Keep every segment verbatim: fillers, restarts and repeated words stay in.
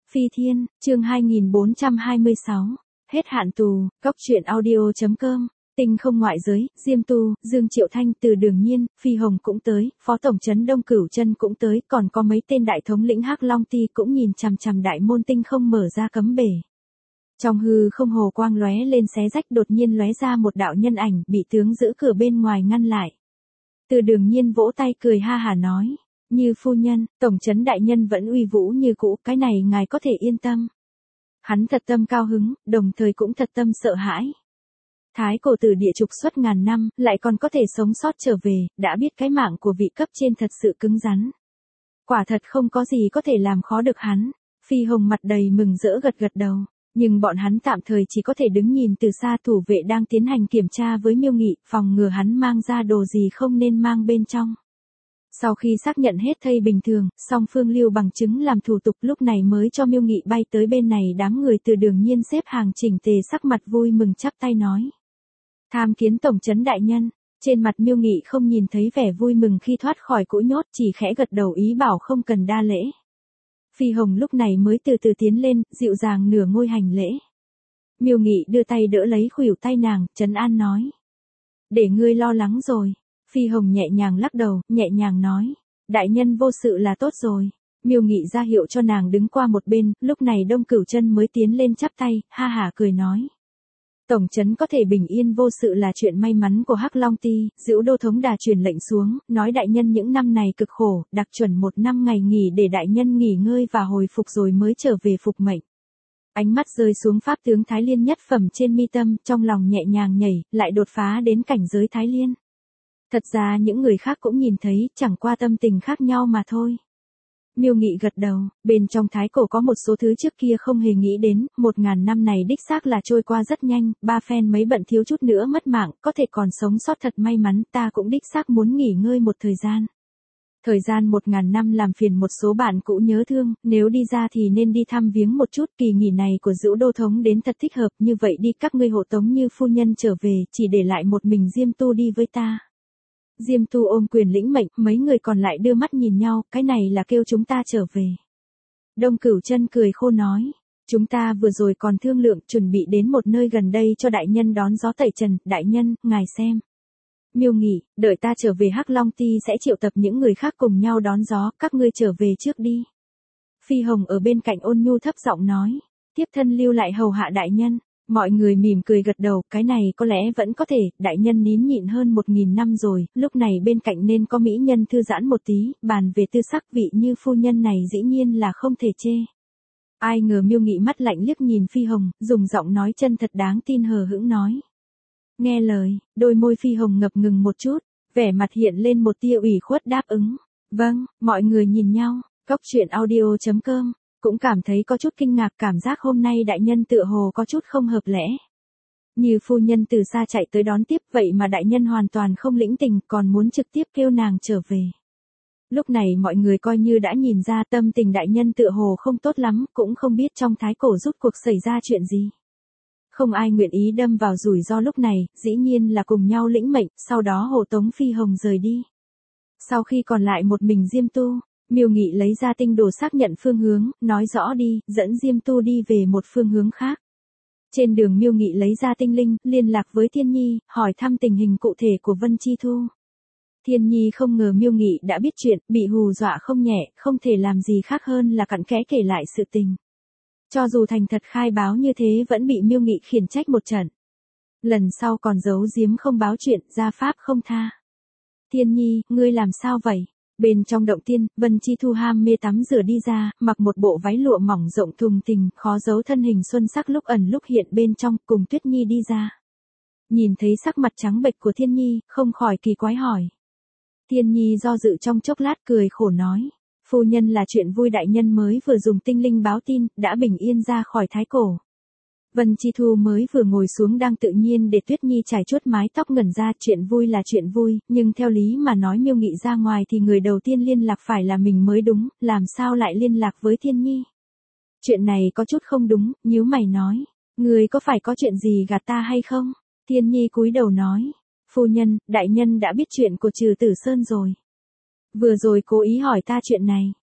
Phi Thiên, chương hai nghìn bốn trăm hai mươi sáu. Hết hạn tù, góc truyện audio chấm com. Tinh không ngoại giới, Diêm Tu, Dương Triệu Thanh, Từ Đường Nhiên, Phi Hồng cũng tới, Phó Tổng trấn Đông Cửu Chân cũng tới, còn có mấy tên đại thống lĩnh Hắc Long Ti cũng nhìn chằm chằm đại môn tinh không mở ra cấm bể. Trong hư không hồ quang lóe lên xé rách, đột nhiên lóe ra một đạo nhân ảnh, bị tướng giữ cửa bên ngoài ngăn lại. Từ Đường Nhiên vỗ tay cười ha hả nói: "Như phu nhân, tổng trấn đại nhân vẫn uy vũ như cũ, cái này ngài có thể yên tâm." Hắn thật tâm cao hứng, đồng thời cũng thật tâm sợ hãi. Thái cổ từ địa trục xuất ngàn năm, lại còn có thể sống sót trở về, đã biết cái mạng của vị cấp trên thật sự cứng rắn. Quả thật không có gì có thể làm khó được hắn. Phi Hồng mặt đầy mừng rỡ gật gật đầu, nhưng bọn hắn tạm thời chỉ có thể đứng nhìn từ xa. Thủ vệ đang tiến hành kiểm tra với Miêu Nghị, phòng ngừa hắn mang ra đồ gì không nên mang bên trong. Sau khi xác nhận hết thây bình thường, song phương lưu bằng chứng làm thủ tục, lúc này mới cho Miêu Nghị bay tới bên này. Đám người Từ Đường Nhiên xếp hàng chỉnh tề, sắc mặt vui mừng chắp tay nói: "Tham kiến tổng trấn đại nhân." Trên mặt Miêu Nghị không nhìn thấy vẻ vui mừng khi thoát khỏi cũi nhốt, chỉ khẽ gật đầu ý bảo không cần đa lễ. Phi Hồng lúc này mới từ từ tiến lên, dịu dàng nửa ngôi hành lễ. Miêu Nghị đưa tay đỡ lấy khuỷu tay nàng, trấn an nói: "Để ngươi lo lắng rồi." Phi Hồng nhẹ nhàng lắc đầu, nhẹ nhàng nói: "Đại nhân vô sự là tốt rồi." Miêu Nghị ra hiệu cho nàng đứng qua một bên, lúc này Đông Cửu Chân mới tiến lên chắp tay, ha hả cười nói: "Tổng trấn có thể bình yên vô sự là chuyện may mắn của Hắc Long Ti." Dữu Đô thống đà truyền lệnh xuống, nói đại nhân những năm này cực khổ, đặc chuẩn một năm ngày nghỉ để đại nhân nghỉ ngơi và hồi phục rồi mới trở về phục mệnh. Ánh mắt rơi xuống pháp tướng Thái Liên nhất phẩm trên mi tâm, trong lòng nhẹ nhàng nhảy, lại đột phá đến cảnh giới Thái Liên. Thật ra những người khác cũng nhìn thấy, chẳng qua tâm tình khác nhau mà thôi. Miêu Nghị gật đầu, bên trong thái cổ có một số thứ trước kia không hề nghĩ đến, một ngàn năm này đích xác là trôi qua rất nhanh, ba phen mấy bận thiếu chút nữa mất mạng, có thể còn sống sót thật may mắn, ta cũng đích xác muốn nghỉ ngơi một thời gian. Thời gian một ngàn năm làm phiền một số bạn cũ nhớ thương, nếu đi ra thì nên đi thăm viếng một chút. Kỳ nghỉ này của Dữu Đô thống đến thật thích hợp, như vậy đi các ngươi hộ tống Như phu nhân trở về, chỉ để lại một mình Diêm Tu đi với ta. Diêm Tu ôm quyền lĩnh mệnh, mấy người còn lại đưa mắt nhìn nhau, cái này là kêu chúng ta trở về. Đông Cửu Chân cười khô nói: "Chúng ta vừa rồi còn thương lượng chuẩn bị đến một nơi gần đây cho đại nhân đón gió tẩy trần, đại nhân, ngài xem." Miêu Nghị: "Đợi ta trở về Hắc Long Ti sẽ triệu tập những người khác cùng nhau đón gió, các ngươi trở về trước đi." Phi Hồng ở bên cạnh ôn nhu thấp giọng nói: "Tiếp thân lưu lại hầu hạ đại nhân." Mọi người mỉm cười gật đầu, cái này có lẽ vẫn có thể, đại nhân nín nhịn hơn một nghìn năm rồi, lúc này bên cạnh nên có mỹ nhân thư giãn một tí, bàn về tư sắc vị Như phu nhân này dĩ nhiên là không thể chê. Ai ngờ Miêu Nghị mắt lạnh liếc nhìn Phi Hồng, dùng giọng nói chân thật đáng tin hờ hững nói: "Nghe lời." Đôi môi Phi Hồng ngập ngừng một chút, vẻ mặt hiện lên một tia ủy khuất đáp ứng. "Vâng." Mọi người nhìn nhau, góc truyện audio chấm com. Cũng cảm thấy có chút kinh ngạc, cảm giác hôm nay đại nhân tựa hồ có chút không hợp lẽ. Như phu nhân từ xa chạy tới đón tiếp, vậy mà đại nhân hoàn toàn không lĩnh tình, còn muốn trực tiếp kêu nàng trở về. Lúc này mọi người coi như đã nhìn ra tâm tình đại nhân tựa hồ không tốt lắm, cũng không biết trong thái cổ rút cuộc xảy ra chuyện gì. Không ai nguyện ý đâm vào rủi ro lúc này, dĩ nhiên là cùng nhau lĩnh mệnh, sau đó hộ tống Phi Hồng rời đi. Sau khi còn lại một mình Diêm Tu, Miêu Nghị lấy ra tinh đồ xác nhận phương hướng, nói rõ đi, dẫn Diêm Tu đi về một phương hướng khác. Trên đường Miêu Nghị lấy ra tinh linh, liên lạc với Thiên Nhi, hỏi thăm tình hình cụ thể của Vân Chi Thu. Thiên Nhi không ngờ Miêu Nghị đã biết chuyện, bị hù dọa không nhẹ, không thể làm gì khác hơn là cặn kẽ kể lại sự tình. Cho dù thành thật khai báo như thế vẫn bị Miêu Nghị khiển trách một trận. Lần sau còn giấu giếm không báo chuyện, gia pháp không tha. "Thiên Nhi, ngươi làm sao vậy?" Bên trong động tiên, Vân Chi Thu ham mê tắm rửa đi ra, mặc một bộ váy lụa mỏng rộng thùng thình, khó giấu thân hình xuân sắc lúc ẩn lúc hiện bên trong, cùng Tuyết Nhi đi ra. Nhìn thấy sắc mặt trắng bệch của Thiên Nhi, không khỏi kỳ quái hỏi. Thiên Nhi do dự trong chốc lát cười khổ nói: "Phu nhân là chuyện vui, đại nhân mới vừa dùng tinh linh báo tin, đã bình yên ra khỏi thái cổ." Vân Chi Thu mới vừa ngồi xuống đang tự nhiên để Tuyết Nhi chải chuốt mái tóc ngẩn ra, chuyện vui là chuyện vui, nhưng theo lý mà nói Miêu Nghị ra ngoài thì người đầu tiên liên lạc phải là mình mới đúng, làm sao lại liên lạc với Thiên Nhi? Chuyện này có chút không đúng, nhíu mày nói: "Người có phải có chuyện gì gạt ta hay không?" Thiên Nhi cúi đầu nói: "Phu nhân, đại nhân đã biết chuyện của Trừ Tử Sơn rồi. Vừa rồi cố ý hỏi ta chuyện này."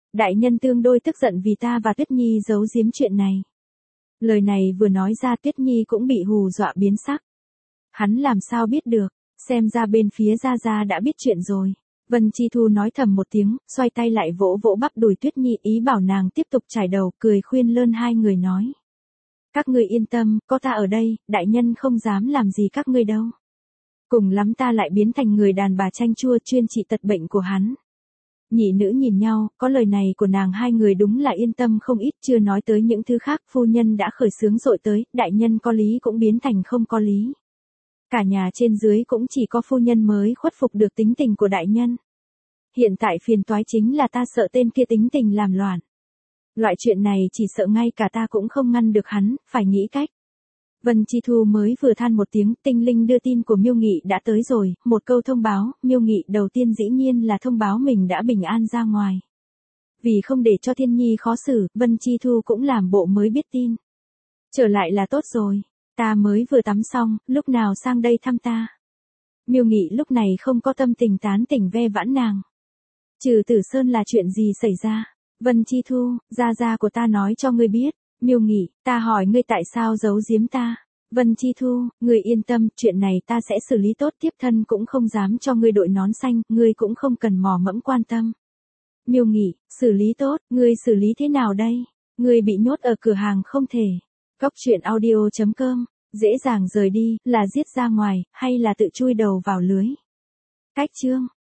Đại nhân tương đôi tức giận vì ta và Tuyết Nhi giấu giếm chuyện này. Lời này vừa nói ra Tuyết Nhi cũng bị hù dọa biến sắc. Hắn làm sao biết được, xem ra bên phía Gia Gia đã biết chuyện rồi. Vân Chi Thu nói thầm một tiếng, xoay tay lại vỗ vỗ bắp đùi Tuyết Nhi ý bảo nàng tiếp tục trải đầu, cười khuyên lơn hai người nói. Các ngươi yên tâm, có ta ở đây, đại nhân không dám làm gì các ngươi đâu. Cùng lắm ta lại biến thành người đàn bà chanh chua chuyên trị tật bệnh của hắn. Nhị nữ nhìn nhau, có lời này của nàng hai người đúng là yên tâm không ít, chưa nói tới những thứ khác, phu nhân đã khởi xướng dội tới, đại nhân có lý cũng biến thành không có lý. Cả nhà trên dưới cũng chỉ có phu nhân mới khuất phục được tính tình của đại nhân. Hiện tại phiền toái chính là ta sợ tên kia tính tình làm loạn. Loại chuyện này chỉ sợ ngay cả ta cũng không ngăn được hắn, phải nghĩ cách. Vân Chi Thu mới vừa than một tiếng, tinh linh đưa tin của Miêu Nghị đã tới rồi, một câu thông báo, Miêu Nghị đầu tiên dĩ nhiên là thông báo mình đã bình an ra ngoài. Vì không để cho Thiên Nhi khó xử, Vân Chi Thu cũng làm bộ mới biết tin. Trở lại là tốt rồi, ta mới vừa tắm xong, lúc nào sang đây thăm ta. Miêu Nghị lúc này không có tâm tình tán tỉnh ve vãn nàng. Trừ Tử Sơn là chuyện gì xảy ra? Vân Chi Thu, Gia Gia của ta nói cho ngươi biết. Miêu Nghị, ta hỏi ngươi tại sao giấu giếm ta? Vân Chi Thu, ngươi yên tâm, chuyện này ta sẽ xử lý tốt, tiếp thân cũng không dám cho ngươi đội nón xanh, ngươi cũng không cần mò mẫm quan tâm. Miêu Nghị, xử lý tốt, ngươi xử lý thế nào đây? Ngươi bị nhốt ở cửa hàng không thể. Góc truyện audio chấm com, dễ dàng rời đi, là giết ra ngoài, hay là tự chui đầu vào lưới? Cách chương